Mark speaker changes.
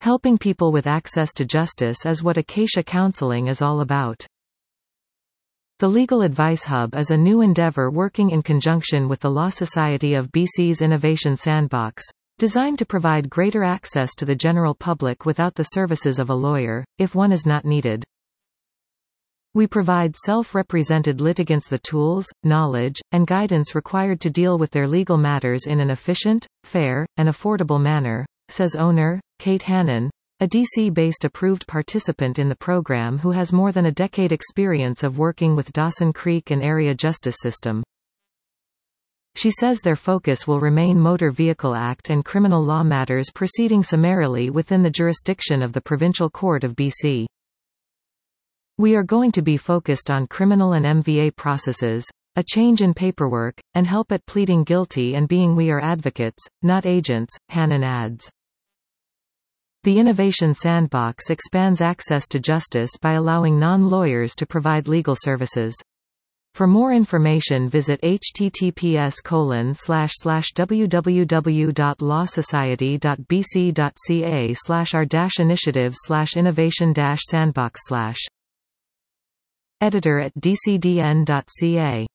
Speaker 1: Helping people with access to justice is what Acacia Counseling is all about. The Legal Advice Hub is a new endeavor working in conjunction with the Law Society of BC's Innovation Sandbox, designed to provide greater access to the general public without the services of a lawyer, if one is not needed. We provide self-represented litigants the tools, knowledge, and guidance required to deal with their legal matters in an efficient, fair, and affordable manner, says owner, Kate Hannon, a DC-based approved participant in the program who has more than a decade experience of working with Dawson Creek and area justice system. She says their focus will remain Motor Vehicle Act and criminal law matters proceeding summarily within the jurisdiction of the Provincial Court of BC. We are going to be focused on criminal and MVA processes, a change in paperwork, and help at pleading guilty and being we are advocates, not agents, Hannon adds. The Innovation Sandbox expands access to justice by allowing non-lawyers to provide legal services. For more information visit https://www.lawsociety.bc.ca/r-initiative/innovation-sandbox/ Editor at dcdn.ca